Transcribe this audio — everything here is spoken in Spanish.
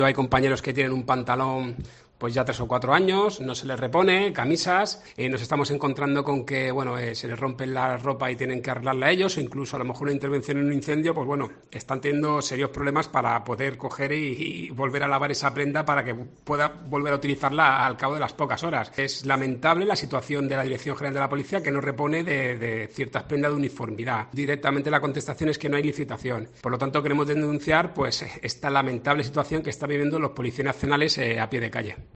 Hay compañeros que tienen un pantalón pues ya 3 o 4 años, no se les repone, camisas, nos estamos encontrando con que, se les rompen la ropa y tienen que arreglarla a ellos, o incluso a lo mejor una intervención en un incendio, pues están teniendo serios problemas para poder coger y volver a lavar esa prenda para que pueda volver a utilizarla al cabo de las pocas horas. Es lamentable la situación de la Dirección General de la Policía, que no repone de ciertas prendas de uniformidad. Directamente la contestación es que no hay licitación. Por lo tanto, queremos denunciar pues esta lamentable situación que están viviendo los policías nacionales a pie de calle.